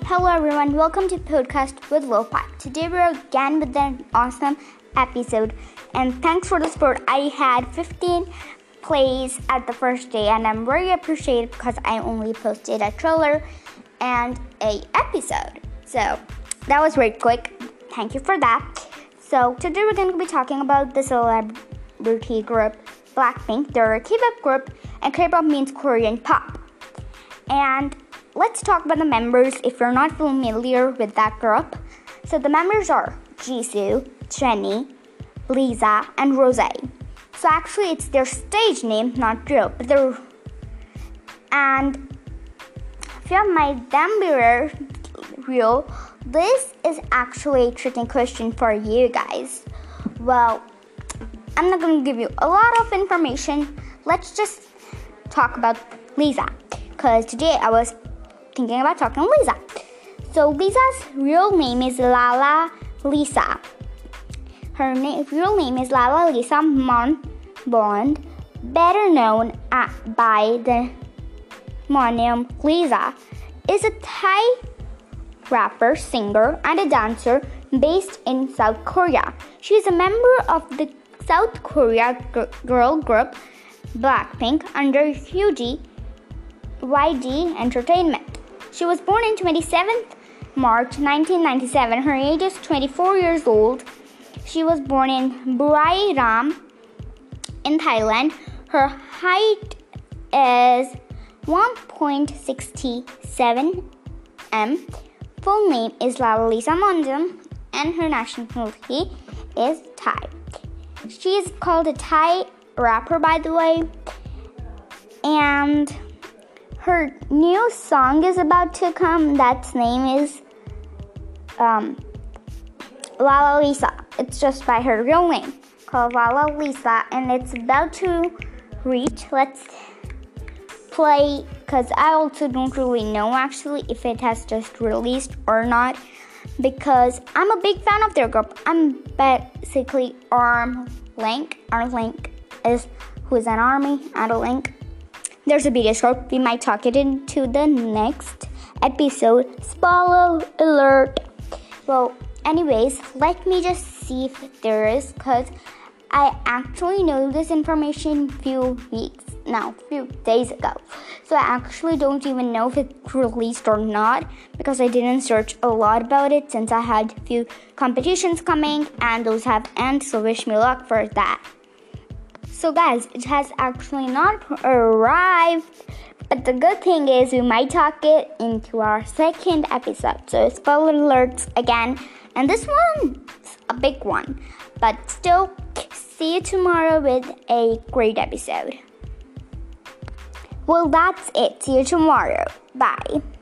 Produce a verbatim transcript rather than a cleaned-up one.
Hello everyone, welcome to Podcast with Lo-Fi. Today we're again with an awesome episode, and thanks for the support. I had fifteen plays at the first day, and I'm very appreciative because I only posted a trailer and a episode. So that was very quick. Thank you for that. So today we're going to be talking about the celebrity group Blackpink. They're a K-pop group, and K-pop means Korean pop. And let's talk about the members if you're not familiar with that group. So the members are Jisoo, Jennie, Lisa, and Rose. So actually it's their stage name, not real. But they're and if you have my them be real, this is actually a tricky question for you guys. Well, I'm not going to give you a lot of information. Let's just talk about Lisa, because today I was thinking about talking to Lisa. So Lisa's real name is Lala Lisa. Her na- real name is Lala Lisa Monbond, better known at, by the mononym Lisa, is a Thai rapper, singer, and a dancer based in South Korea. She is a member of the South Korea g- girl group Blackpink under Hyuji Y G Entertainment. She was born on twenty-seventh March nineteen ninety-seven. Her age is twenty-four years old. She was born in Buriram in Thailand. Her height is one point six seven meters. Full name is Lala Lisa Monbond, and her nationality is Thai. She is called a Thai rapper, by the way, and her new song is about to come. That's name is um, Lala Lisa. It's just by her real name, called Lala Lisa, and it's about to reach. Let's play, because I also don't really know actually if it has just released or not, because I'm a big fan of their group. I'm basically Arm Link. Arm Link is who is an army, and a link. There's a video short. We might talk it into the next episode. Spoiler alert. Well, anyways, let me just see if there is, because I actually know this information few weeks, no, few days ago. So I actually don't even know if it's released or not, because I didn't search a lot about it since I had few competitions coming, and those have ended, so wish me luck for that. So guys, it has actually not arrived, but the good thing is we might talk it into our second episode. So spoiler alerts again, and this one's a big one, but still, see you tomorrow with a great episode. Well, that's it. See you tomorrow. Bye.